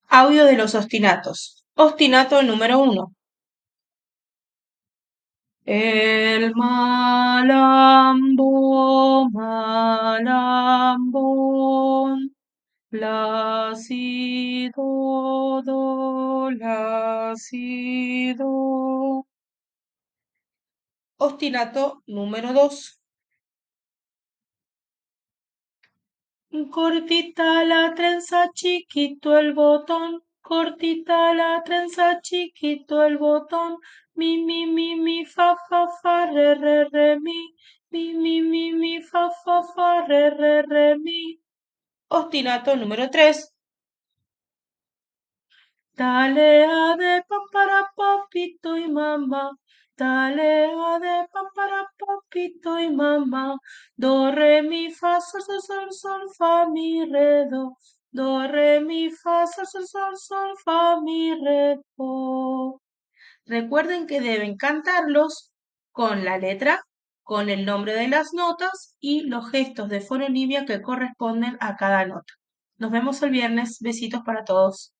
Audio de los ostinatos. Ostinato número 1. El malambo, malambón, la, si, do, la, si, do. Ostinato número 2. Cortita la trenza, chiquito el botón. Cortita la trenza, chiquito el botón. Mi, fa, re, mi. Mi, fa, re, mi. Ostinato número 3. Dale a de para papito y mamá. Dale a de para papito y mamá. Do, re, mi, fa, sol, fa, mi, re, do. Do, re, mi, fa, sol, fa, mi, re, do. Recuerden que deben cantarlos con la letra, con el nombre de las notas y los gestos de foronimia que corresponden a cada nota. Nos vemos el viernes. Besitos para todos.